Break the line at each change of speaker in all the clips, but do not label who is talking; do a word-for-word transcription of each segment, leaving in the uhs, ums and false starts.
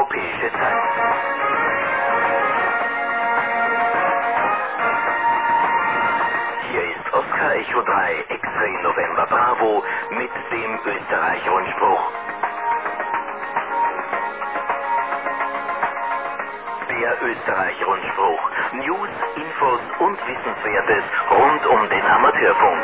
Europäische Zeit. Hier ist Oscar Echo drei X-Ray November Bravo mit dem Österreich-Rundspruch. Der Österreich-Rundspruch. News, Infos und Wissenswertes rund um den Amateurfunk.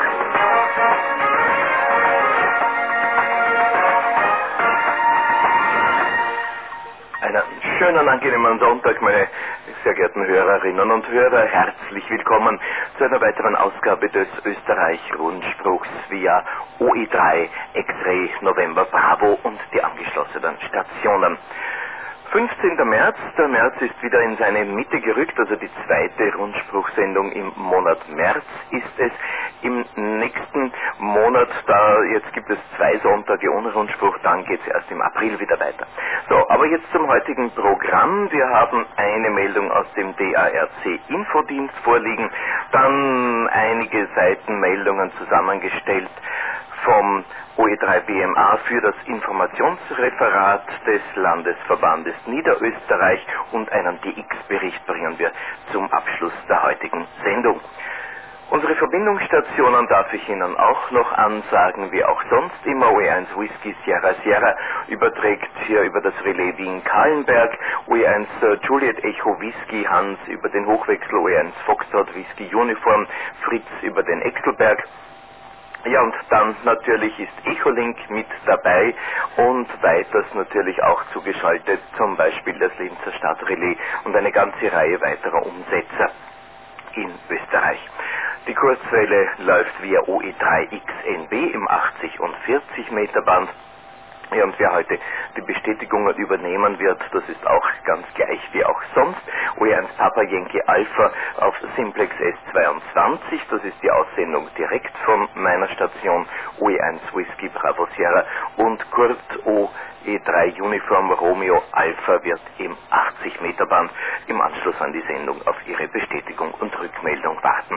Einen schönen, angenehmen Sonntag, meine sehr geehrten Hörerinnen und Hörer. Herzlich willkommen zu einer weiteren Ausgabe des Österreich-Rundspruchs via O E drei X-Ray November Bravo und die angeschlossenen Stationen. fünfzehnter März, der März ist wieder in seine Mitte gerückt, also die zweite Rundspruchsendung im Monat März ist es. Im nächsten Monat, da jetzt gibt es zwei Sonntage ohne Rundspruch, dann geht es erst im April wieder weiter. So, aber jetzt zum heutigen Programm. Wir haben eine Meldung aus dem D A R C Infodienst vorliegen, dann einige Seitenmeldungen zusammengestellt vom O E drei B M A für das Informationsreferat des Landesverbandes Niederösterreich und einen D X-Bericht bringen wir zum Abschluss der heutigen Sendung. Unsere Verbindungsstationen darf ich Ihnen auch noch ansagen, wie auch sonst immer. O E eins Whisky Sierra Sierra überträgt hier über das Relais Wien-Kahlenberg, O E eins Juliet Echo Whisky Hans über den Hochwechsel, O E eins Foxtrot Whisky Uniform Fritz über den Exelberg. Ja, und dann natürlich ist Echolink mit dabei und weiters natürlich auch zugeschaltet, zum Beispiel das Linzer Stadtrelais und eine ganze Reihe weiterer Umsetzer in Österreich. Die Kurzwelle läuft via O E drei X N B im achtzig und vierzig Meter Band. Ja, und wer heute die Bestätigungen übernehmen wird, das ist auch ganz gleich wie auch sonst. O E eins Papa Yankee Alpha auf Simplex S zweiundzwanzig, das ist die Aussendung direkt von meiner Station. O E eins Whisky Bravo Sierra und Kurt O E drei Uniform Romeo Alpha wird im achtzig Meter Band im Anschluss an die Sendung auf Ihre Bestätigung und Rückmeldung warten.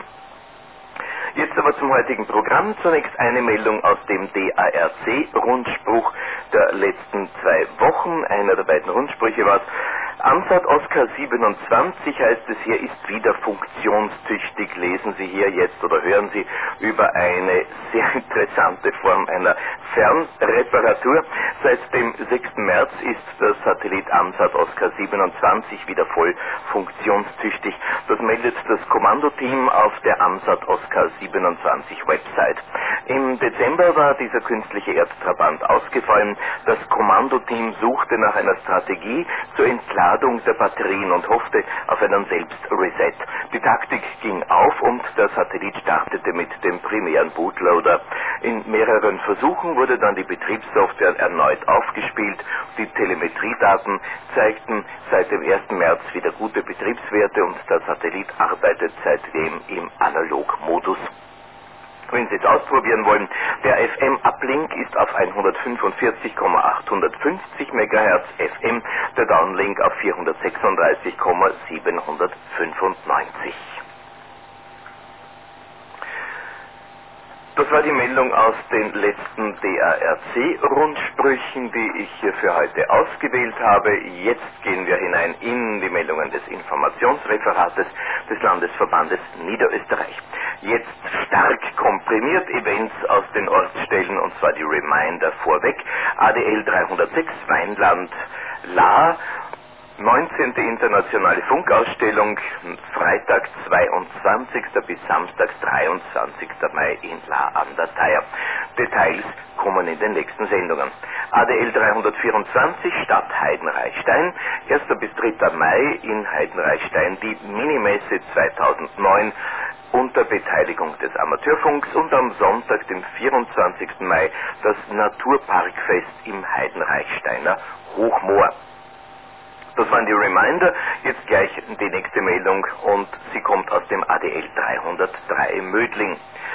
Jetzt aber zum heutigen Programm. Zunächst eine Meldung aus dem D A R C-Rundspruch der letzten zwei Wochen. Einer der beiden Rundsprüche war es. Ansat Oscar siebenundzwanzig heißt es hier, ist wieder funktionstüchtig. Lesen Sie hier jetzt oder hören Sie über eine sehr interessante Form einer Fernreparatur. Seit dem sechsten März ist der Satellit Ansat Oscar siebenundzwanzig wieder voll funktionstüchtig. Das meldet das Kommandoteam auf der Ansat Oscar siebenundzwanzig Website. Im Dezember war dieser künstliche Erdtrabant ausgefallen. Das Kommandoteam suchte nach einer Strategie zur Entladung der Batterien und hoffte auf einen Selbstreset. Die Taktik ging auf und der Satellit startete mit dem primären Bootloader. In mehreren Versuchen wurde dann die Betriebssoftware erneut aufgespielt. Die Telemetriedaten zeigten seit dem ersten März wieder gute Betriebswerte und der Satellit arbeitet seitdem im Analogmodus. Wenn Sie es ausprobieren wollen, der F M-Uplink ist auf hundertfünfundvierzig Komma achthundertfünfzig Megahertz F M, der Downlink auf vierhundertsechsunddreißig Komma siebenhundertfünfundneunzig. Das war die Meldung aus den letzten D A R C-Rundsprüchen, die ich hier für heute ausgewählt habe. Jetzt gehen wir hinein in die Meldungen des Informationsreferates des Landesverbandes Niederösterreich. Jetzt stark komprimiert Events aus den Ortsstellen, und zwar die Reminder vorweg. A D L dreihundertsechs Weinland La, neunzehnte Internationale Funkausstellung, Freitag zweiundzwanzigsten bis Samstag dreiundzwanzigsten Mai in La an der Thaya. Details kommen in den nächsten Sendungen. A D L dreihundertvierundzwanzig Stadt Heidenreichstein, ersten bis dritten Mai in Heidenreichstein die Minimesse zweitausendneun unter Beteiligung des Amateurfunks und am Sonntag, dem vierundzwanzigsten Mai, das Naturparkfest im Heidenreichsteiner Hochmoor. Das waren die Reminder. Jetzt gleich die nächste Meldung und sie kommt aus dem A D L dreihundertdrei Mödling.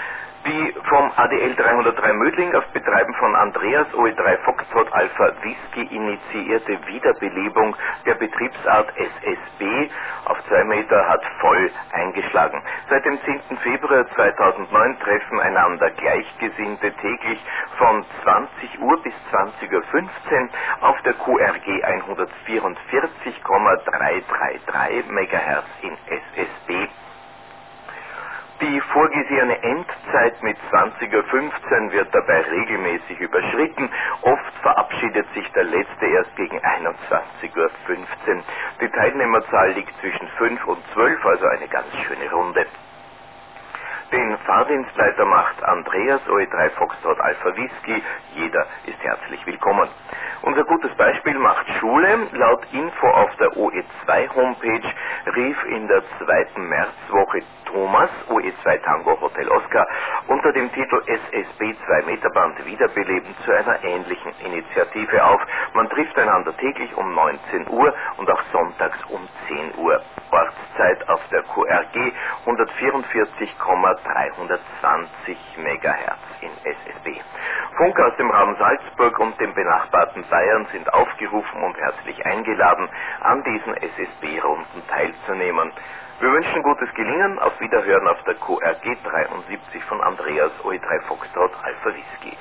Die vom A D L dreihundertdrei Mödling auf Betreiben von Andreas O E drei Foxtrot Alpha Whisky initiierte Wiederbelebung der Betriebsart S S B auf zwei Meter hat voll eingeschlagen. Seit dem zehnten Februar zweitausendneun treffen einander Gleichgesinnte täglich von zwanzig Uhr bis zwanzig Uhr fünfzehn auf der Q R G hundertvierundvierzig Komma dreihundertdreiunddreißig Megahertz in S S B. Die vorgesehene Endzeit mit zwanzig Uhr fünfzehn wird dabei regelmäßig überschritten. Oft verabschiedet sich der Letzte erst gegen einundzwanzig Uhr fünfzehn. Die Teilnehmerzahl liegt zwischen fünf und zwölf, also eine ganz schöne Runde. Den Fahrdienstleiter macht Andreas O E drei Foxtrot Alpha Whisky. Jeder ist herzlich willkommen. Unser gutes Beispiel macht Schule. Laut Info auf der O E zwei Homepage rief in der zweiten Märzwoche Thomas, O E zwei Tango Hotel Oscar, unter dem Titel S S B zwei Meter Band wiederbeleben zu einer ähnlichen Initiative auf. Man trifft einander täglich um neunzehn Uhr und auch sonntags um zehn Uhr. Ortszeit auf der Q R G hundertvierundvierzig Komma dreihundertzwanzig Megahertz in S S B. Funker aus dem Raum Salzburg und dem benachbarten Bayern sind aufgerufen und herzlich eingeladen, an diesen S S B-Runden teilzunehmen. Wir wünschen gutes Gelingen, auf Wiederhören auf der Q R G dreiundsiebzig von Andreas O E drei Foxtrot Alpha Whisky.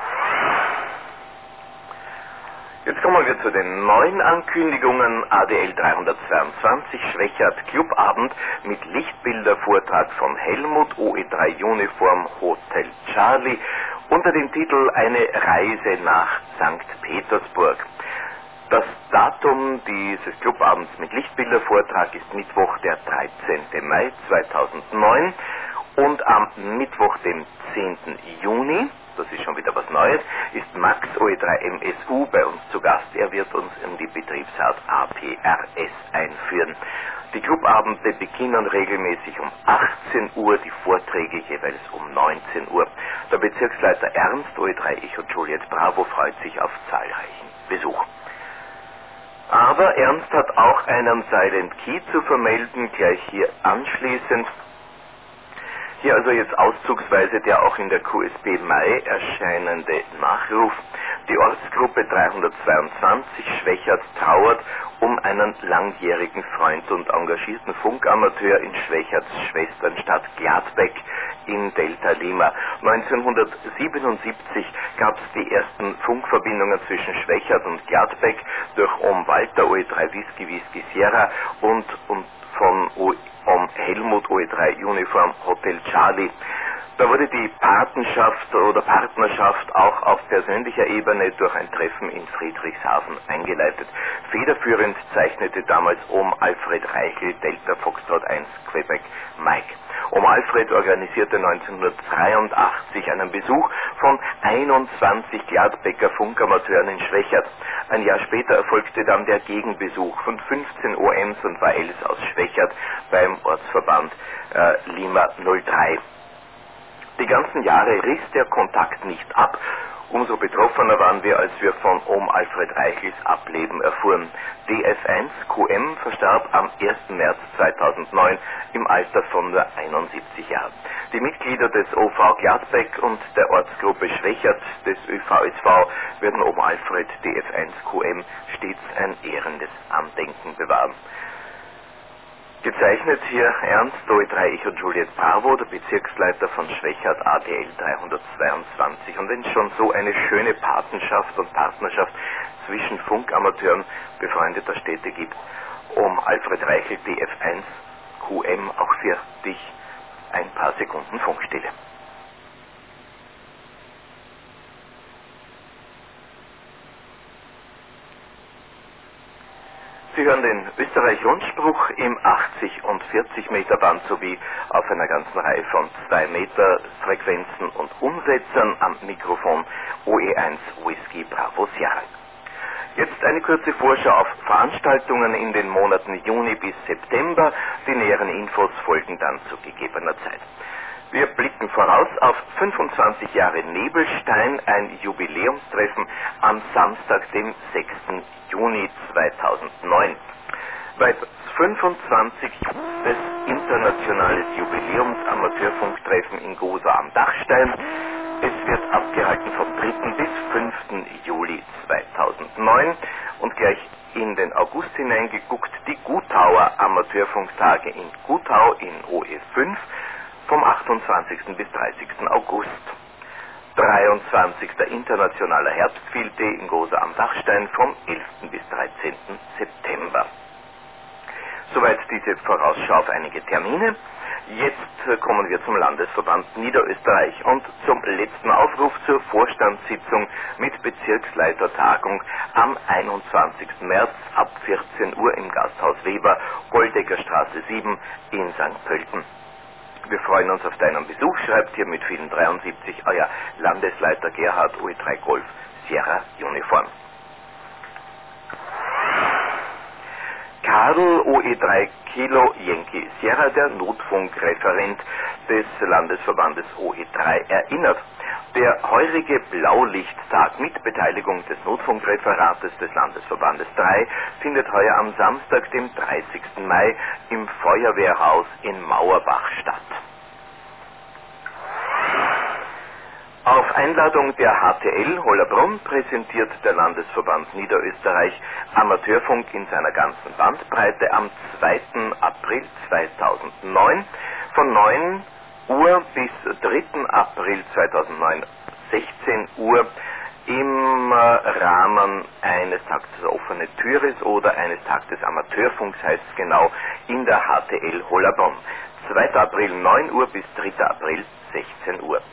Jetzt kommen wir zu den neuen Ankündigungen. A D L dreihundertzweiundzwanzig Schwechat Clubabend mit Lichtbildervortrag von Helmut, O E drei Uniform Hotel Charlie unter dem Titel Eine Reise nach Sankt Petersburg. Das Datum dieses Clubabends mit Lichtbildervortrag ist Mittwoch, der dreizehnten Mai zweitausendneun und am Mittwoch, dem zehnten Juni, das ist schon wieder was Neues, ist Max O E drei M S U bei uns zu Gast. Er wird uns in die Betriebsart A P R S einführen. Die Clubabende beginnen regelmäßig um achtzehn Uhr, die Vorträge jeweils um neunzehn Uhr. Der Bezirksleiter Ernst, O E drei Echo Juliet Bravo, freut sich auf zahlreichen Besuch. Aber Ernst hat auch einen Silent Key zu vermelden, gleich hier anschließend. Hier also jetzt auszugsweise der auch in der Q S B Mai erscheinende Nachruf. Die Ortsgruppe dreihundertzweiundzwanzig Schwechat trauert um einen langjährigen Freund und engagierten Funkamateur in Schwechats Schwesternstadt Gladbeck in Delta Lima. neunzehnhundertsiebenundsiebzig gab es die ersten Funkverbindungen zwischen Schwechat und Gladbeck durch Om Walter O E drei Whisky Whisky Sierra und, und von o, Om Helmut O E drei Uniform Hotel Charlie. Da wurde die Patenschaft oder Partnerschaft auch auf persönlicher Ebene durch ein Treffen in Friedrichshafen eingeleitet. Federführend zeichnete damals Om Alfred Reichel, Delta Foxtrot eins Quebec Mike. Om Alfred organisierte neunzehnhundertdreiundachtzig einen Besuch von einundzwanzig Gladbecker Funkamateuren in Schwechat. Ein Jahr später erfolgte dann der Gegenbesuch von fünfzehn O Ms und W Ls aus Schwechat beim Ortsverband äh, Lima null drei. Die ganzen Jahre riss der Kontakt nicht ab. Umso betroffener waren wir, als wir von Om Alfred Reichels Ableben erfuhren. D F eins Q M verstarb am ersten März zweitausendneun im Alter von nur einundsiebzig Jahren. Die Mitglieder des O V Gladbeck und der Ortsgruppe Schwechat des Ö V S V werden Om Alfred D F eins Q M stets ein ehrendes Andenken bewahren. Gezeichnet hier Ernst O E drei Echo Juliet Bravo, der Bezirksleiter von Schwechat A D L dreihundertzweiundzwanzig. Und wenn es schon so eine schöne Patenschaft und Partnerschaft zwischen Funkamateuren befreundeter Städte gibt, um Alfred Reichel D F eins Q M auch für dich ein paar Sekunden Funkstille. Sie hören den Österreich-Rundspruch im achtzig und vierzig Meter Band sowie auf einer ganzen Reihe von zwei Meter Frequenzen und Umsetzern am Mikrofon O E eins Whisky Bravo Sierra. Jetzt eine kurze Vorschau auf Veranstaltungen in den Monaten Juni bis September. Die näheren Infos folgen dann zu gegebener Zeit. Wir blicken voraus auf fünfundzwanzig Jahre Nebelstein, ein Jubiläumstreffen am Samstag, dem sechsten Juni zweitausendneun. Weil fünfundzwanzig des internationales Jubiläums-Amateurfunktreffen in Gosa am Dachstein. Es wird abgehalten vom dritten bis fünften Juli zweitausendneun und gleich in den August hineingeguckt die Gutauer Amateurfunktage in Gutau in O E fünf vom achtundzwanzigsten bis dreißigsten August. dreiundzwanzigster Internationaler Herbstfield Day in Gosa am Dachstein vom elften bis dreizehnten September. Soweit diese Vorausschau auf einige Termine. Jetzt kommen wir zum Landesverband Niederösterreich und zum letzten Aufruf zur Vorstandssitzung mit Bezirksleitertagung am einundzwanzigsten März ab vierzehn Uhr im Gasthaus Weber, Goldeckerstraße sieben in Sankt Pölten. Wir freuen uns auf deinen Besuch, schreibt hier mit vielen dreiundsiebzig euer Landesleiter Gerhard O E drei Golf Sierra Uniform. Karl O E drei Kilo Yankee Sierra, der Notfunkreferent des Landesverbandes O E drei, erinnert. Der heurige Blaulichttag mit Beteiligung des Notfunkreferates des Landesverbandes drei findet heuer am Samstag, dem dreißigsten Mai, im Feuerwehrhaus in Mauerbach statt. Auf Einladung der H T L Hollabrunn präsentiert der Landesverband Niederösterreich Amateurfunk in seiner ganzen Bandbreite am zweiten April zweitausendneun von neun Uhr bis dritten April zweitausendneun sechzehn Uhr im Rahmen eines Tags der offenen Türes oder eines Tags des Amateurfunks, heißt es genau, in der H T L Hollabrunn. zweiter April neun Uhr bis dritter April sechzehn Uhr.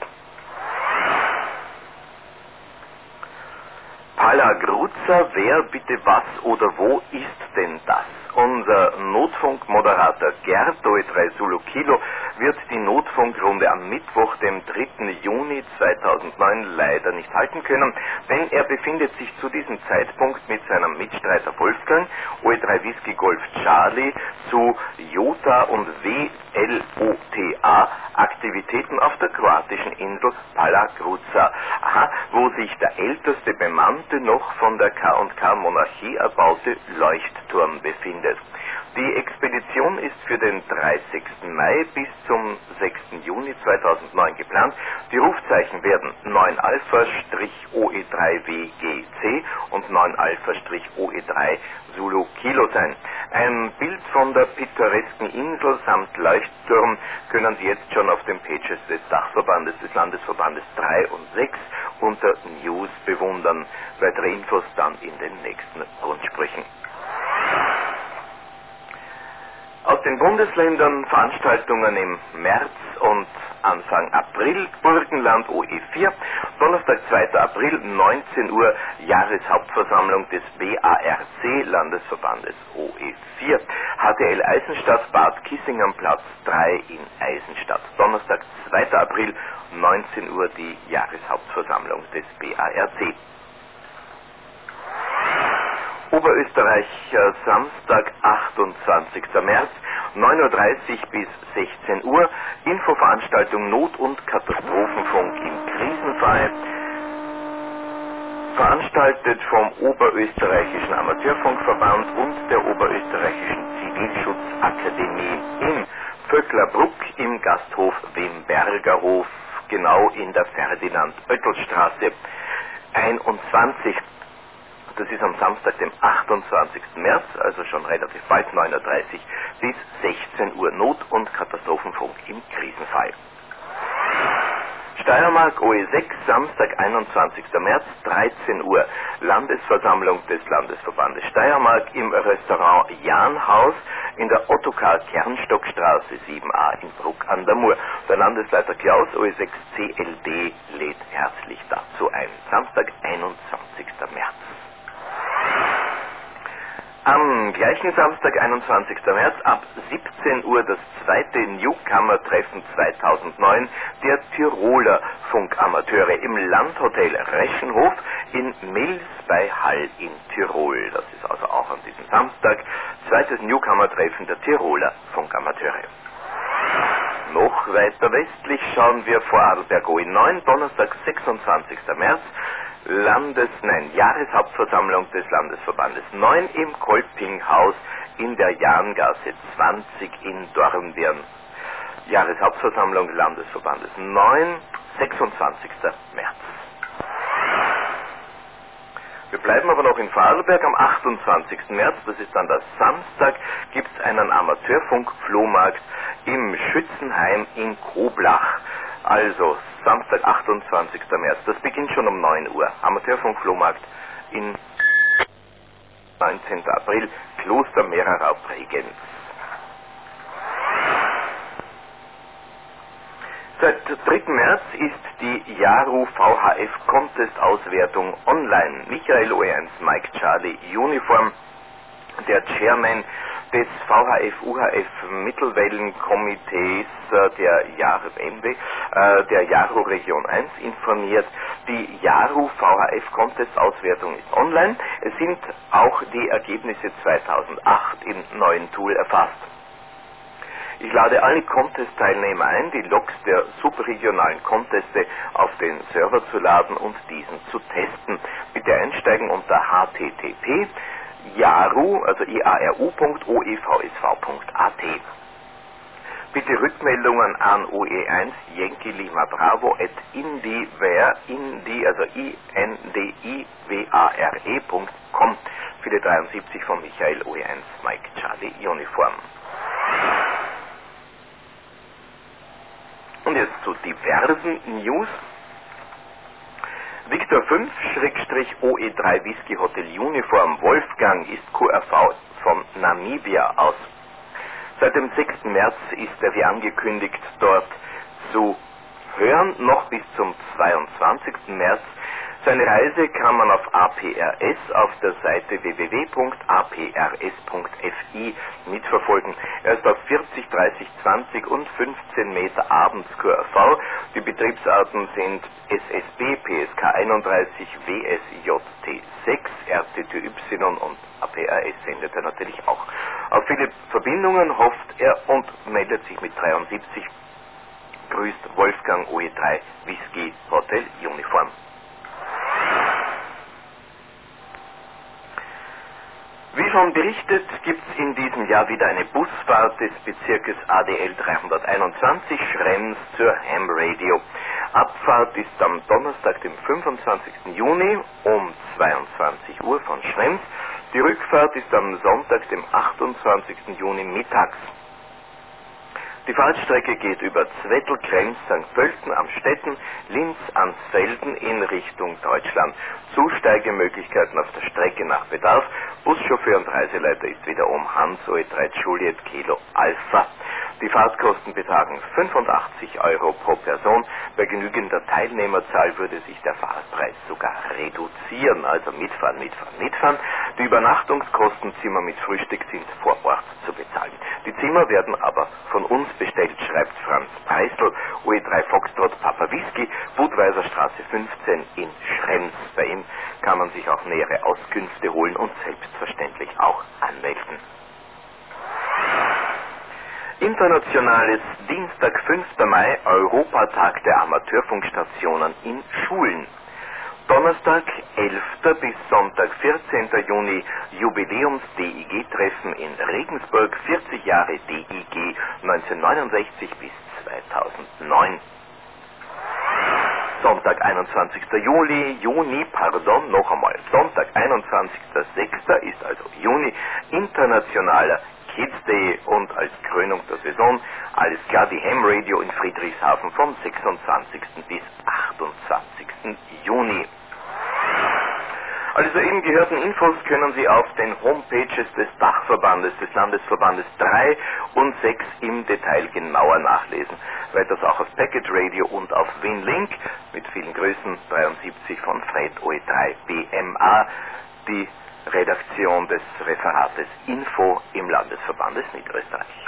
Palagruza, wer, bitte, was oder wo ist denn das? Unser Notfunkmoderator Gerd O E drei Zulu Kilo wird die Notfunkrunde am Mittwoch, dem dritten Juni zweitausendneun leider nicht halten können, denn er befindet sich zu diesem Zeitpunkt mit seinem Mitstreiter Wolfgang O E drei Whisky Golf Charlie zu Jota und W L O T A Aktivitäten auf der kroatischen Insel Palagruza, aha, wo sich der älteste bemannte noch von der K und K Monarchie erbaute Leuchtturm befindet. Die Expedition ist für den dreißigsten Mai bis zum sechsten Juni zweitausendneun geplant. Die Rufzeichen werden neun Alpha-O E drei W G C und neun Alpha-O E drei Zulu Kilo sein. Ein Bild von der pittoresken Insel samt Leuchtturm können Sie jetzt schon auf den Pages des Dachverbandes des Landesverbandes drei und sechs unter News bewundern. Weitere Infos dann in den nächsten Rundsprüchen. Aus den Bundesländern Veranstaltungen im März und Anfang April, Burgenland O E vier, Donnerstag zweiter April, neunzehn Uhr, Jahreshauptversammlung des B A R C, Landesverbandes O E vier, H T L Eisenstadt, Bad Kissing am Platz drei in Eisenstadt. Donnerstag zweiter April, neunzehn Uhr, die Jahreshauptversammlung des B A R C. Oberösterreich, äh, Samstag, achtundzwanzigster März, neun Uhr dreißig bis sechzehn Uhr, Infoveranstaltung Not- und Katastrophenfunk im Krisenfall, veranstaltet vom Oberösterreichischen Amateurfunkverband und der Oberösterreichischen Zivilschutzakademie in Vöcklerbruck im Gasthof Wembergerhof, genau in der Ferdinand-Oettel-Straße einundzwanzig. Das ist am Samstag, dem achtundzwanzigsten März, also schon relativ bald, neun Uhr dreißig bis sechzehn Uhr, Not- und Katastrophenfunk im Krisenfall. Steiermark O E sechs, Samstag, einundzwanzigster März, dreizehn Uhr, Landesversammlung des Landesverbandes Steiermark im Restaurant Jahnhaus in der Ottokar-Kernstockstraße sieben a in Bruck an der Mur. Der Landesleiter Klaus O E sechs C L D lädt herzlich dazu ein. Samstag, einundzwanzigster März. Am gleichen Samstag, einundzwanzigster März, ab siebzehn Uhr das zweite Newcomer-Treffen zweitausendneun der Tiroler Funkamateure im Landhotel Reschenhof in Mils bei Hall in Tirol. Das ist also auch an diesem Samstag, zweites Newcomer-Treffen der Tiroler Funkamateure. Noch weiter westlich schauen wir vor Arlberg O E neun, Donnerstag, sechsundzwanzigster März, Landes, nein, Jahreshauptversammlung des Landesverbandes neun im Kolpinghaus in der Jahngasse zwanzig in Dornbirn. Jahreshauptversammlung Landesverbandes neun, sechsundzwanzigster März. Wir bleiben aber noch in Vorarlberg. Am achtundzwanzigsten März, das ist dann der Samstag, gibt es einen Amateurfunk-Flohmarkt im Schützenheim in Koblach. Also Samstag, achtundzwanzigster März. Das beginnt schon um neun Uhr. Amateurfunk-Flohmarkt in neunzehnten April, Kloster Mehrerau Bregenz. Seit dritten März ist die Jaru V H F Contest Auswertung online. Michael O E eins Mike Charlie Uniform, der Chairman des V H F U H F Mittelwellenkomitees äh, der Jaru M W, äh, der Jaru Region eins informiert. Die Jaru V H F Contest Auswertung ist online. Es sind auch die Ergebnisse zweitausendacht im neuen Tool erfasst. Ich lade alle Contest-Teilnehmer ein, die Logs der subregionalen Conteste auf den Server zu laden und diesen zu testen. Bitte einsteigen unter h t t p jaru, also i a r u punkt o e v s v punkt a t. Bitte Rückmeldungen an O E eins Yankee Lima Bravo at indiware, indi, also i n d i w a r e punkt com für die dreiundsiebzig von Michael O E eins Mike Charlie Uniform. Und jetzt zu diversen News. Victor fünf O E drei Whisky Hotel Uniform Wolfgang ist Q R V von Namibia aus. Seit dem sechsten März ist er wie angekündigt dort zu hören, noch bis zum zweiundzwanzigsten März. Seine Reise kann man auf A P R S auf der Seite w w w punkt a p r s punkt f i mitverfolgen. Er ist auf vierzig, dreißig, zwanzig und fünfzehn Meter abends Q R V. Die Betriebsarten sind S S B, P S K einunddreißig, W S J T sechs, R T T Y und A P R S sendet er natürlich auch. Auf viele Verbindungen hofft er und meldet sich mit dreiundsiebzig. Grüßt Wolfgang O E drei Whisky Hotel Uniform. Wie schon berichtet, gibt es in diesem Jahr wieder eine Busfahrt des Bezirkes A D L dreihunderteinundzwanzig Schrems zur Ham Radio. Abfahrt ist am Donnerstag, dem fünfundzwanzigsten Juni um zweiundzwanzig Uhr von Schrems. Die Rückfahrt ist am Sonntag, dem achtundzwanzigsten Juni mittags. Die Fahrtstrecke geht über Zwettl, Krems, Sankt Pölten, Amstetten, Linz, Ansfelden in Richtung Deutschland. Zusteigemöglichkeiten auf der Strecke nach Bedarf. Buschauffeur und Reiseleiter ist wiederum Hans O E drei Juliet Kilo Alpha. Die Fahrtkosten betragen fünfundachtzig Euro pro Person. Bei genügender Teilnehmerzahl würde sich der Fahrpreis sogar reduzieren. Also mitfahren, mitfahren, mitfahren. Die Übernachtungskosten, Zimmer mit Frühstück, sind vor Ort zu bezahlen. Die Zimmer werden aber von uns bestellt, schreibt Franz Preisl, O E drei Foxtrot Papa Whisky, Budweiser Straße fünfzehn in Schrems. Bei ihm kann man sich auch nähere Auskünfte holen und selbstverständlich auch anmelden. Internationales Dienstag, fünften Mai, Europatag der Amateurfunkstationen in Schulen. Donnerstag, elften bis Sonntag, vierzehnten Juni, Jubiläums-D I G-Treffen in Regensburg, vierzig Jahre D I G, neunzehnhundertneunundsechzig bis zweitausendneun. Sonntag, einundzwanzigsten Juli, Juni, pardon, noch einmal, Sonntag, einundzwanzigsten sechsten ist also Juni, internationaler Kids Day und als Krönung der Saison, alles klar, die Ham Radio in Friedrichshafen vom sechsundzwanzigsten bis achtundzwanzigsten Juni. Alle soeben gehörten Infos können Sie auf den Homepages des Dachverbandes, des Landesverbandes drei und sechs im Detail genauer nachlesen. Weiters auch auf Packet Radio und auf Winlink. Mit vielen Grüßen, dreiundsiebzig von Fred O E drei B M A, die Redaktion des Referates Info im Landesverband des Niederösterreich.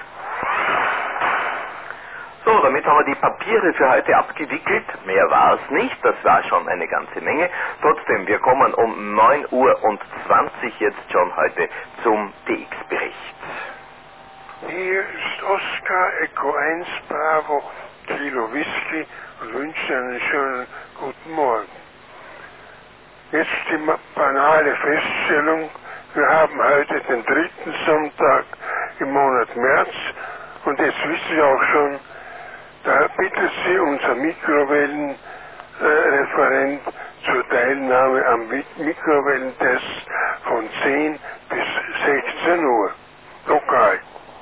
So, damit haben wir die Papiere für heute abgewickelt. Mehr war es nicht, das war schon eine ganze Menge. Trotzdem, wir kommen um neun Uhr und zwanzig jetzt schon heute zum D X-Bericht.
Hier ist Oscar Echo eins Bravo Kilo Whisky und wünsche einen schönen guten Morgen. Jetzt die banale Feststellung, wir haben heute den dritten Sonntag im Monat März und jetzt wissen Sie auch schon, da bittet Sie unser Mikrowellenreferent äh, zur Teilnahme am Mikrowellentest von zehn bis sechzehn Uhr, lokal.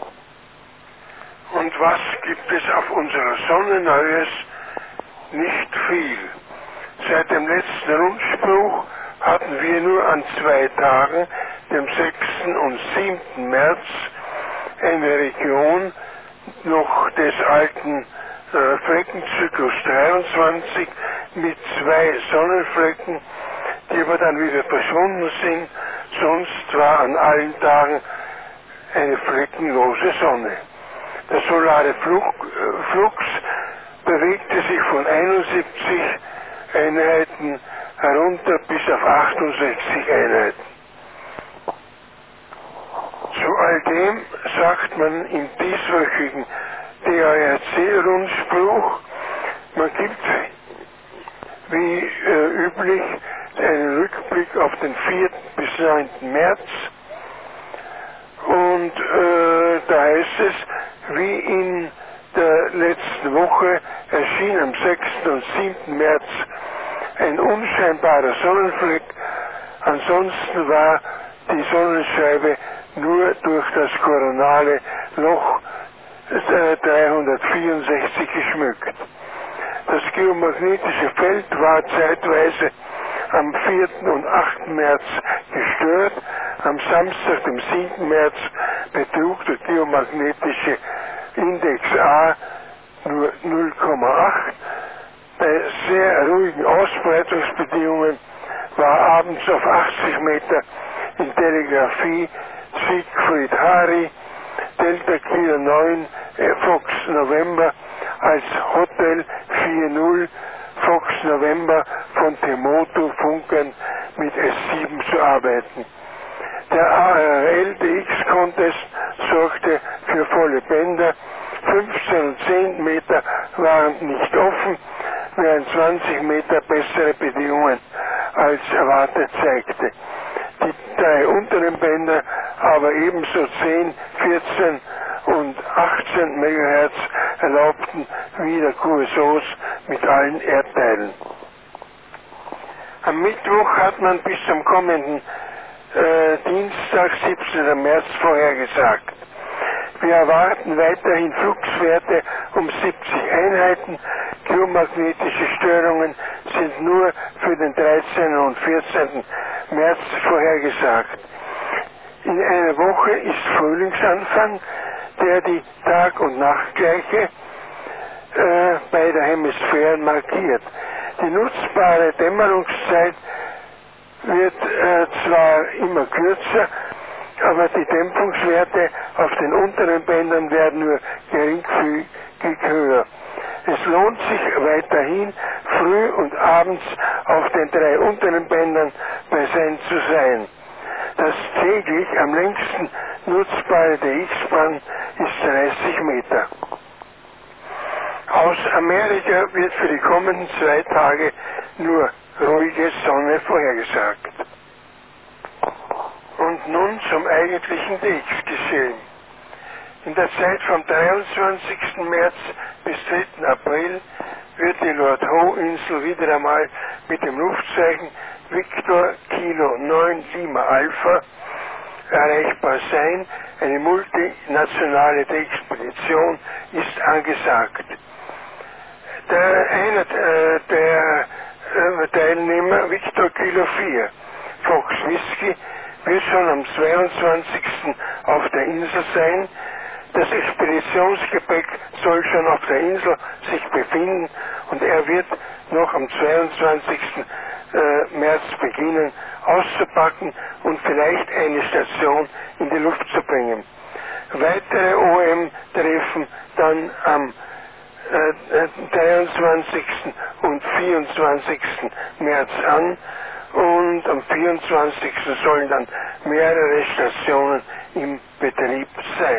Und was gibt es auf unserer Sonne Neues? Nicht viel. Seit dem letzten Rundspruch hatten wir nur an zwei Tagen, dem sechsten und siebten März, eine Region noch des alten äh, Fleckenzyklus dreiundzwanzig mit zwei Sonnenflecken, die aber dann wieder verschwunden sind. Sonst war an allen Tagen eine fleckenlose Sonne. Der solare Flug, äh, Flux bewegte sich von einundsiebzig Einheiten herunter bis auf achtundsechzig Einheiten. Zu all dem sagt man im dieswöchigen D A R C-Rundspruch, man gibt wie äh, üblich einen Rückblick auf den vierten bis neunten März und äh, da heißt es, wie in der letzten Woche erschien am sechsten und siebten März ein unscheinbarer Sonnenfleck, ansonsten war die Sonnenscheibe nur durch das koronale Loch äh, dreihundertvierundsechzig geschmückt. Das geomagnetische Feld war zeitweise am vierten und achten März gestört. Am Samstag, dem siebten März, betrug der geomagnetische Index A nur null Komma acht. Bei sehr ruhigen Ausbreitungsbedingungen war abends auf achtzig Meter in Telegrafie Siegfried Hari, Delta Kilo neun, Fox November als Hotel vier null, Fox November von Temoto Funkern mit S sieben zu arbeiten. Der A R L D X-Contest sorgte für volle Bänder, fünfzehn und zehn Meter waren nicht offen, während zwanzig Meter bessere Bedingungen als erwartet zeigte. Die drei unteren Bänder aber ebenso zehn, vierzehn und achtzehn Megahertz erlaubten wieder Q S Os mit allen Erdteilen. Am Mittwoch hat man bis zum kommenden äh, Dienstag, siebzehnten März, vorhergesagt. Wir erwarten weiterhin Fluxwerte um siebzig Einheiten. Geomagnetische Störungen sind nur für den dreizehnten und vierzehnten März vorhergesagt. In einer Woche ist Frühlingsanfang, der die Tag- und Nachtgleiche äh, beider Hemisphären markiert. Die nutzbare Dämmerungszeit wird äh, zwar immer kürzer, aber die Dämpfungswerte auf den unteren Bändern werden nur geringfügig höher. Es lohnt sich weiterhin, früh und abends auf den drei unteren Bändern präsent zu sein. Das täglich am längsten nutzbare D X-Band ist dreißig Meter. Aus Amerika wird für die kommenden zwei Tage nur ruhige Sonne vorhergesagt. Und nun zum eigentlichen D X-Geschehen. In der Zeit vom dreiundzwanzigsten März bis dritten April wird die Lord-Howe-Insel wieder einmal mit dem Luftzeichen Victor Kilo neun Lima Alpha erreichbar sein. Eine multinationale Expedition ist angesagt. Der eine äh, der äh, Teilnehmer, Victor Kilo vier, Fox Whisky, wird schon am zweiundzwanzigsten auf der Insel sein. Das Expeditionsgepäck soll schon auf der Insel sich befinden und er wird noch am zweiundzwanzigsten März beginnen auszupacken und vielleicht eine Station in die Luft zu bringen. Weitere O M treffen dann am äh, dreiundzwanzigsten und vierundzwanzigsten März an und am vierundzwanzigsten sollen dann mehrere Stationen im Betrieb sein.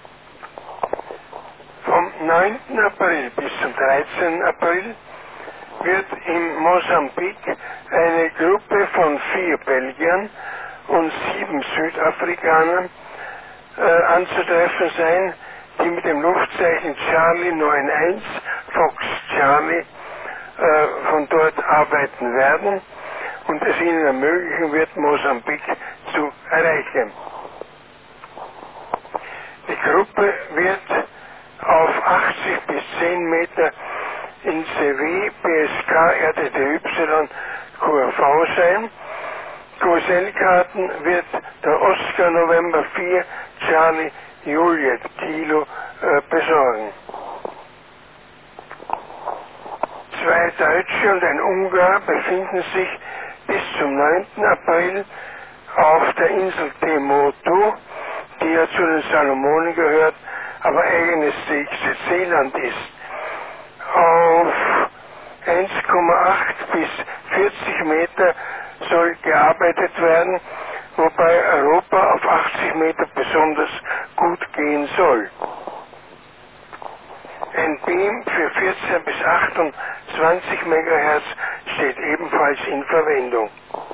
Vom neunten April bis zum dreizehnten April wird in Mosambik eine Gruppe von vier Belgiern und sieben Südafrikanern äh, anzutreffen sein, die mit dem Luftzeichen Charlie neun eins Fox Charlie äh, von dort arbeiten werden und es ihnen ermöglichen wird, Mosambik zu erreichen. Die Gruppe wird auf achtzig bis zehn Meter in C W, B S K, R T T Y, Q R V sein. Q S L-Karten wird der Oscar November vier Charlie Juliet Kilo äh, besorgen. Zwei Deutsche und ein Ungar befinden sich bis zum neunten April auf der Insel Temotu, die ja zu den Salomonen gehört, aber eigenes C C-Land ist. Auf eins Komma acht bis vierzig Meter soll gearbeitet werden, wobei Europa auf achtzig Meter besonders gut gehen soll. Ein Beam für vierzehn bis achtundzwanzig Megahertz steht ebenfalls in Verwendung.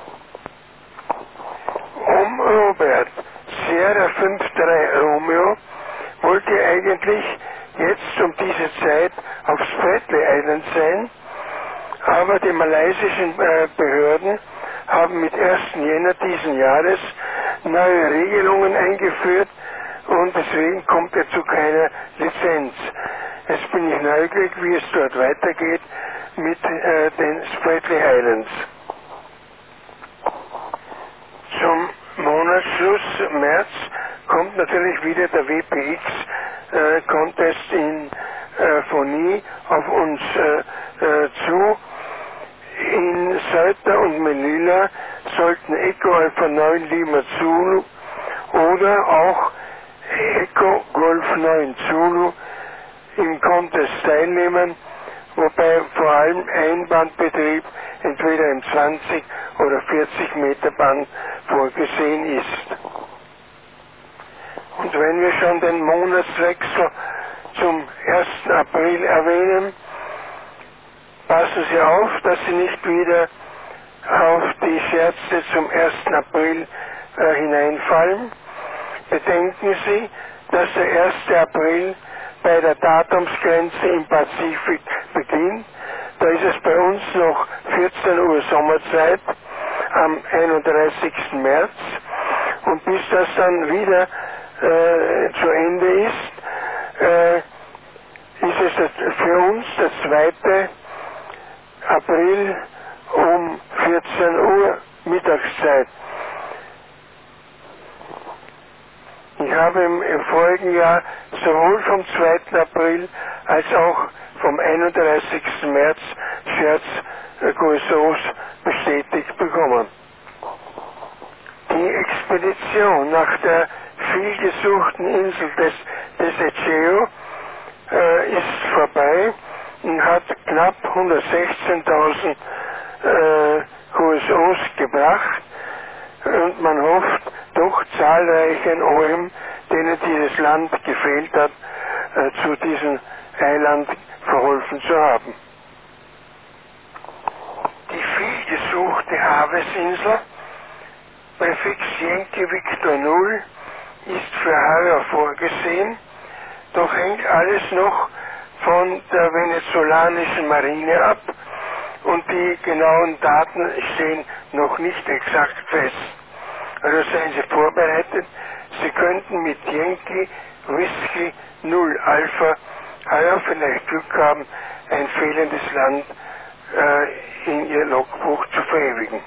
Um Robert Sierra fünf drei Romeo wollte eigentlich jetzt um diese Zeit auf Spratly Island sein, aber die malaysischen äh, Behörden haben mit ersten Jänner diesen Jahres neue Regelungen eingeführt und deswegen kommt er zu keiner Lizenz. Jetzt bin ich neugierig, wie es dort weitergeht mit äh, den Spratly Islands. Zum Monatsschluss März kommt natürlich wieder der W P X äh, Contest in äh, Phonie auf uns äh, äh, zu. In Ceuta und Melilla sollten Echo Alpha neun Lima Zulu oder auch Echo Golf neun Zulu im Contest teilnehmen, wobei vor allem Einbandbetrieb entweder im zwanzig oder vierzig Meter Band vorgesehen ist. Und wenn wir schon den Monatswechsel zum ersten April erwähnen, passen Sie auf, dass Sie nicht wieder auf die Scherze zum ersten April äh, hineinfallen. Bedenken Sie, dass der erste April bei der Datumsgrenze im Pazifik beginnt. Da ist es bei uns noch vierzehn Uhr Sommerzeit am einunddreißigsten März. Und bis das dann wieder äh, zu Ende ist, äh, ist es das für uns der zweite April um vierzehn Uhr Mittagszeit. Ich habe im, im vorigen Jahr sowohl vom zweiten April als auch vom einunddreißigsten März Scherz-Q S Os bestätigt bekommen. Die Expedition nach der vielgesuchten Insel des, des Egeo äh, ist vorbei und hat knapp hundertsechzehntausend äh, Q S Os gebracht und man hofft, doch zahlreichen O M, denen dieses Land gefehlt hat, äh, zu diesem Eiland verholfen zu haben. Die vielgesuchte Havesinsel, Präfix Yankee Victor null, ist für heuer vorgesehen, doch hängt alles noch von der venezolanischen Marine ab und die genauen Daten stehen noch nicht exakt fest. Also seien Sie vorbereitet, Sie könnten mit Yankee Whisky null Alpha heuer vielleicht Glück haben, ein fehlendes Land äh, in Ihr Logbuch zu verewigen.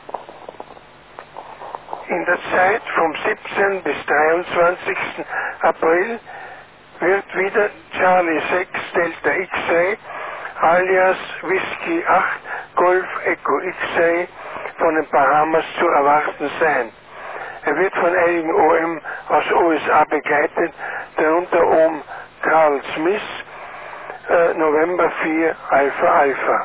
In der Zeit vom siebzehnten bis dreiundzwanzigsten April wird wieder Charlie sechs Delta X-Ray alias Whisky acht Golf Echo X-Ray von den Bahamas zu erwarten sein. Er wird von einigen O M aus U S A begleitet, darunter O M Carl Smith, äh, November vier Alpha Alpha.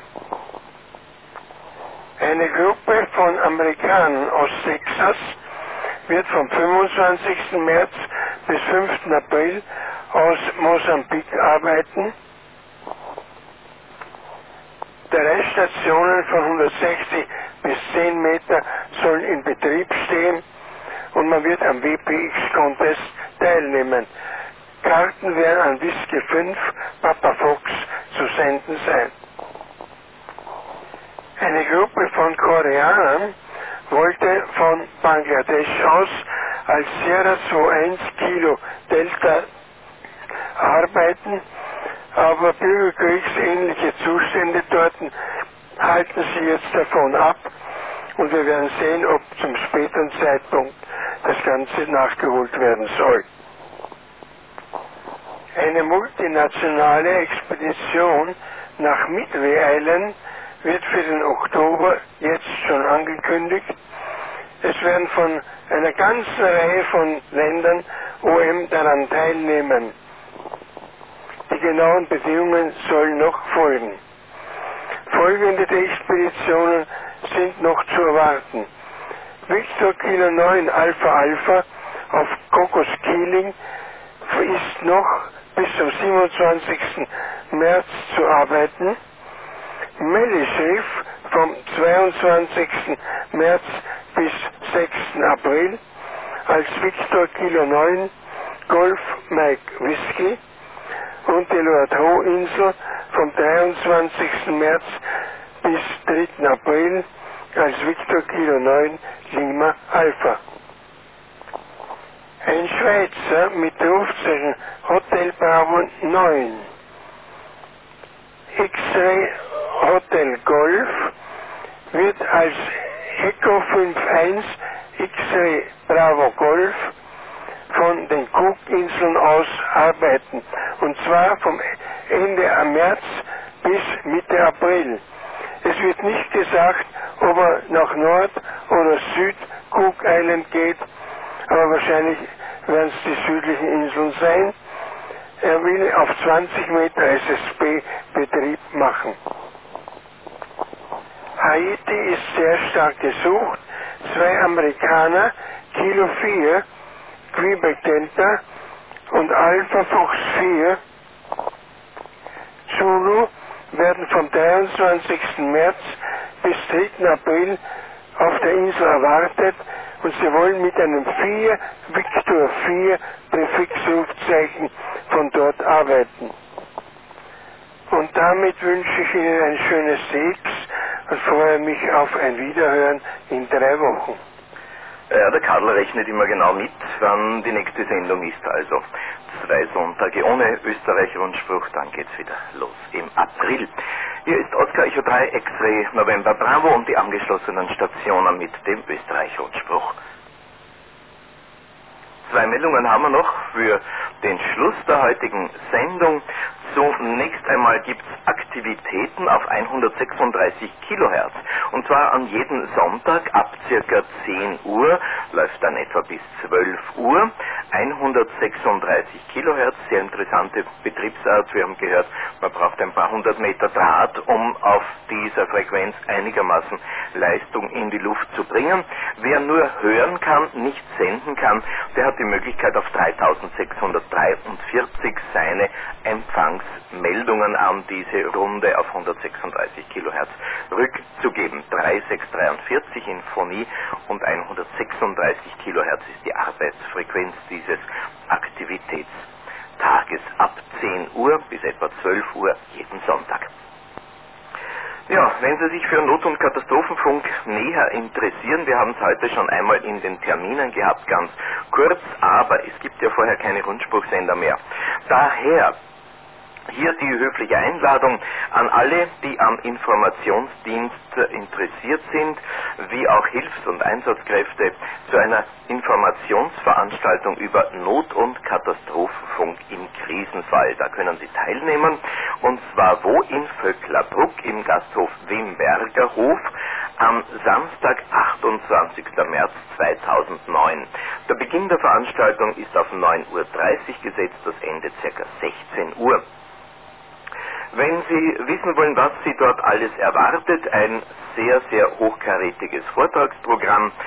Eine Gruppe von Amerikanern aus Texas wird vom fünfundzwanzigsten März bis fünften April aus Mosambik arbeiten. Drei Stationen von hundertsechzig bis zehn Meter sollen in Betrieb stehen und man wird am W P X-Contest teilnehmen. Karten werden an Whisky fünf Papa Fox zu senden sein. Eine Gruppe von Koreanern wollte von Bangladesch aus als Sierra zwei eins Kilo Delta arbeiten, aber bürgerkriegsähnliche Zustände dort halten sie jetzt davon ab und wir werden sehen, ob zum späteren Zeitpunkt das Ganze nachgeholt werden soll. Eine multinationale Expedition nach Midway Island wird für den Oktober jetzt schon angekündigt. Es werden von einer ganzen Reihe von Ländern O M daran teilnehmen. Die genauen Bedingungen sollen noch folgen. Folgende Expeditionen sind noch zu erwarten. Victor Kilo neun Alpha Alpha auf Cocos Keeling ist noch bis zum siebenundzwanzigsten März zu arbeiten. Melly Schiff vom zweiundzwanzigsten März bis sechsten April als Victor Kilo neun Golf Mike Whisky und die Lord-Howe-Insel vom dreiundzwanzigsten März bis dritten April als Victor Kilo neun Lima Alpha. Ein Schweizer mit der Rufzeichen Hotel Bravo neun X-Ray Hotel Golf wird als Echo fünf eins X-Ray Bravo Golf von den Cookinseln aus arbeiten. Und zwar vom Ende März bis Mitte April. Es wird nicht gesagt, ob er nach Nord- oder Süd-Cook Island geht, aber wahrscheinlich werden es die südlichen Inseln sein. Er will auf zwanzig Meter S S B-Betrieb machen. Haiti ist sehr stark gesucht. Zwei Amerikaner, Kilo vier, Quebec Delta und Alpha Fox vier, Zulu, werden vom dreiundzwanzigsten März bis dritten April auf der Insel erwartet und sie wollen mit einem vier Victor vier Präfixrufzeichen von dort arbeiten. Und damit wünsche ich Ihnen ein schönes Sechs und freue mich auf ein Wiederhören in drei Wochen.
Ja, der Karl rechnet immer genau mit, wann die nächste Sendung ist. Also zwei Sonntage ohne Österreich-Rundspruch, dann geht's wieder los im April. Hier ist Oscar Echo drei X-Ray November Bravo und die angeschlossenen Stationen mit dem Österreich-Rundspruch. Zwei Meldungen haben wir noch für den Schluss der heutigen Sendung. Zunächst einmal gibt es Aktivitäten auf hundertsechsunddreißig Kilohertz. Und zwar an jedem Sonntag ab circa zehn Uhr, läuft dann etwa bis zwölf Uhr. hundertsechsunddreißig Kilohertz, sehr interessante Betriebsart. Wir haben gehört, man braucht ein paar hundert Meter Draht, um auf dieser Frequenz einigermaßen Leistung in die Luft zu bringen. Wer nur hören kann, nicht senden kann, der hat die Möglichkeit auf dreitausendsechshundertdreiundvierzig seine Empfangsmeldungen an diese Runde auf hundertsechsunddreißig Kilohertz rückzugeben. dreitausendsechshundertdreiundvierzig in Phonie und hundertsechsunddreißig Kilohertz ist die Arbeitsfrequenz dieses Aktivitätstages ab zehn Uhr bis etwa zwölf Uhr jeden Sonntag. Ja, wenn Sie sich für Not- und Katastrophenfunk näher interessieren, wir haben es heute schon einmal in den Terminen gehabt, ganz kurz, aber es gibt ja vorher keine Rundspruchsender mehr. Daher hier die höfliche Einladung an alle, die am Informationsdienst interessiert sind, wie auch Hilfs- und Einsatzkräfte zu einer Informationsveranstaltung über Not- und Katastrophenfunk im Krisenfall. Da können Sie teilnehmen, und zwar wo? In Vöcklerbruck im Gasthof Wimberger Hof am Samstag, achtundzwanzigsten März zweitausendneun. Der Beginn der Veranstaltung ist auf neun Uhr dreißig gesetzt, das Ende ca. sechzehn Uhr. Wenn Sie wissen wollen, was Sie dort alles erwartet, ein sehr, sehr hochkarätiges Vortragsprogramm,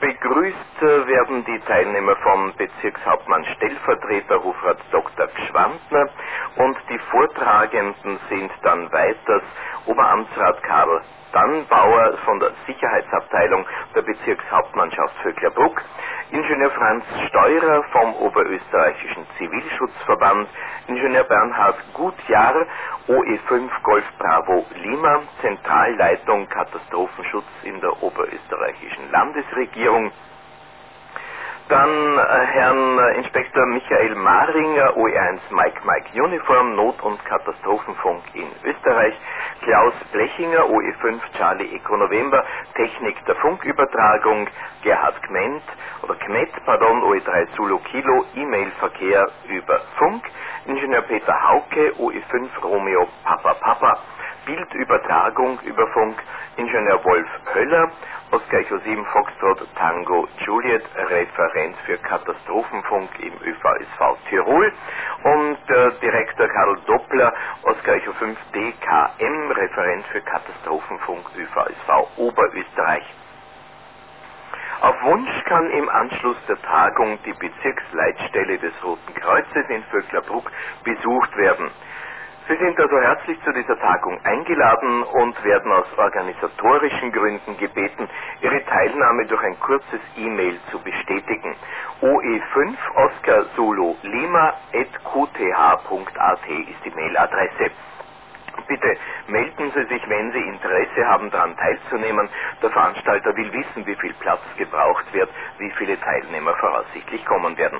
Begrüßt werden die Teilnehmer vom Bezirkshauptmann Stellvertreter Hofrat Doktor Gschwandner und die Vortragenden sind dann weiters Oberamtsrat Karl Dannbauer von der Sicherheitsabteilung der Bezirkshauptmannschaft Vöcklerbruck, Ingenieur Franz Steurer vom Oberösterreichischen Zivilschutzverband, Ingenieur Bernhard Gutjahr, O E fünf Golf Bravo Lima, Zentralleitung Katastrophenschutz in der Oberösterreichischen Landesregierung. Dann äh, Herrn äh, Inspektor Michael Maringer, O E eins Mike Mike Uniform, Not- und Katastrophenfunk in Österreich, Klaus Blechinger, O E fünf Charlie Echo November, Technik der Funkübertragung, Gerhard Kment, oder Kmet, pardon, O E drei Zulu Kilo, E-Mail-Verkehr über Funk, Ingenieur Peter Hauke, O E fünf Romeo Papa Papa, Bildübertragung über Funk, Ingenieur Wolf Höller, Oscar Echo sieben Foxtrot Tango Juliet, Referent für Katastrophenfunk im Ö V S V Tirol und äh, Direktor Karl Doppler, Oscar Echo fünf D K M, Referent für Katastrophenfunk Ö V S V Oberösterreich. Auf Wunsch kann im Anschluss der Tagung die Bezirksleitstelle des Roten Kreuzes in Vöcklerbruck besucht werden. Sie sind also herzlich zu dieser Tagung eingeladen und werden aus organisatorischen Gründen gebeten, Ihre Teilnahme durch ein kurzes E-Mail zu bestätigen. O E fünf Oscar Zulu Lima at q t h punkt a t ist die Mailadresse. Bitte melden Sie sich, wenn Sie Interesse haben, daran teilzunehmen. Der Veranstalter will wissen, wie viel Platz gebraucht wird, wie viele Teilnehmer voraussichtlich kommen werden.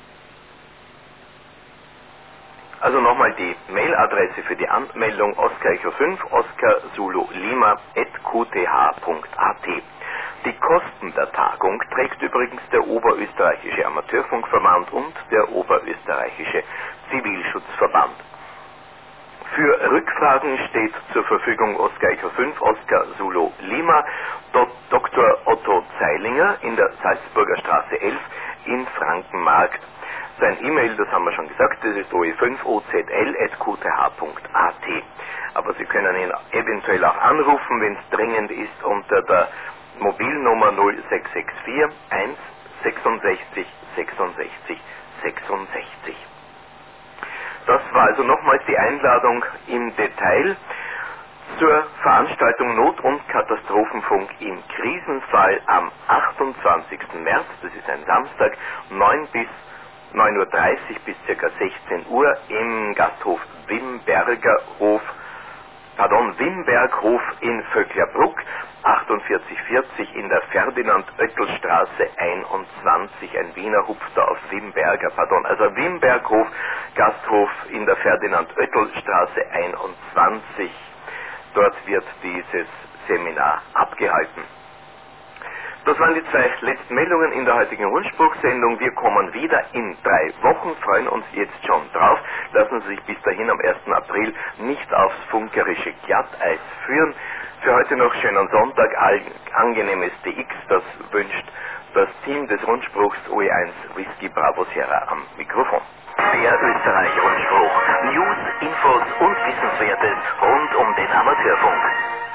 Also nochmal die Mailadresse für die Anmeldung: Oscar Echo fünf Oscar Zulu Lima at q t h punkt a t. Die Kosten der Tagung trägt übrigens der Oberösterreichische Amateurfunkverband und der Oberösterreichische Zivilschutzverband. Für Rückfragen steht zur Verfügung Oscar Echo fünf Oscar Zulu Lima, Doktor Otto Zeilinger in der Salzburger Straße elf in Frankenmarkt. Sein E-Mail, das haben wir schon gesagt, das ist o e fünf o z l at q t h punkt a t. Aber Sie können ihn eventuell auch anrufen, wenn es dringend ist, unter der Mobilnummer null sechs sechs vier eins sechsundsechzig sechsundsechzig sechsundsechzig. Das war also nochmals die Einladung im Detail zur Veranstaltung Not- und Katastrophenfunk im Krisenfall am achtundzwanzigsten März, das ist ein Samstag, neun bis neun Uhr dreißig bis ca. sechzehn Uhr im Gasthof Wimberger Hof, pardon, Wimberghof in Vöcklerbruck, achtundvierzig vierzig in der Ferdinand-Oettel-Straße einundzwanzig, ein Wiener Hupfdorf, Wimberger, pardon, also Wimberghof, Gasthof in der Ferdinand-Oettel-Straße einundzwanzig. Dort wird dieses Seminar abgehalten. Das waren die zwei letzten Meldungen in der heutigen Rundspruchsendung. Wir kommen wieder in drei Wochen, freuen uns jetzt schon drauf. Lassen Sie sich bis dahin am ersten April nicht aufs funkerische Glatteis führen. Für heute noch schönen Sonntag, angenehmes D X, das wünscht das Team des Rundspruchs O E eins Whisky Bravo Sierra am Mikrofon. Der Österreich-Rundspruch. News, Infos und Wissenswertes rund um den Amateurfunk.